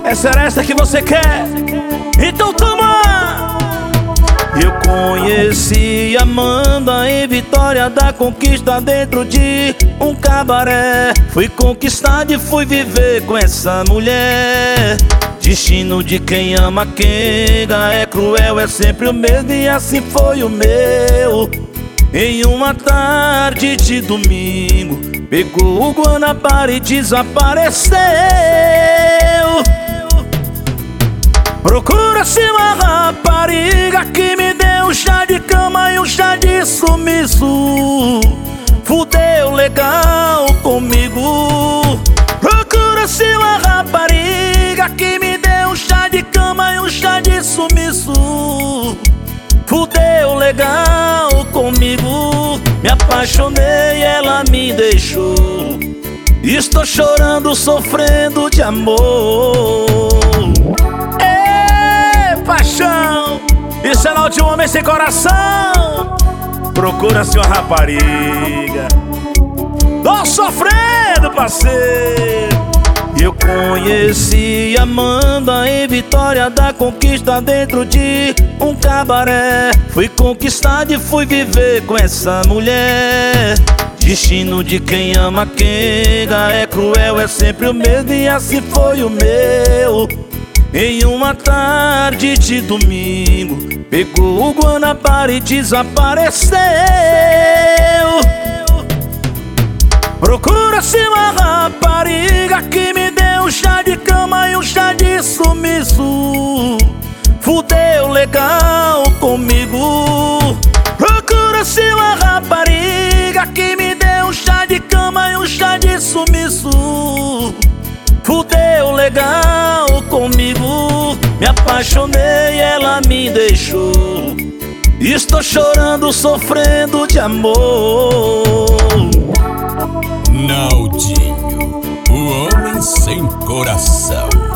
Essa era essa que você quer? Então toma! Eu conheci Amanda em Vitória da Conquista, dentro de um cabaré. Fui conquistado e fui viver com essa mulher. Destino de quem ama quem é cruel, é sempre o mesmo e assim foi o meu. Em uma tarde de domingo, pegou o Guanabara e desapareceu. Procura-se uma rapariga que me deu um chá de cama e um chá de sumiço. Fudeu legal comigo. Procura-se uma rapariga que me deu um chá de cama e um chá de sumiço. Fudeu legal comigo. Me apaixonei, ela me deixou. Estou chorando, sofrendo de amor. Paixão, isso é sinal de um homem sem coração. Procura-se uma rapariga. Tô sofrendo, parceiro. Eu conheci Amanda em Vitória da Conquista, dentro de um cabaré. Fui conquistado e fui viver com essa mulher. Destino de quem ama quem é cruel, é sempre o mesmo e assim foi o meu. Em uma tarde de domingo, pegou o Guanabara e desapareceu. Procura-se uma rapariga que me deu um chá de cama e um chá de sumiço. Fudeu legal comigo. Procura-se uma rapariga que me deu um chá de cama e um chá de sumiço. Fudeu legal comigo. Me apaixonei, ela me deixou. Estou chorando, sofrendo de amor. Naldinho, o homem sem coração.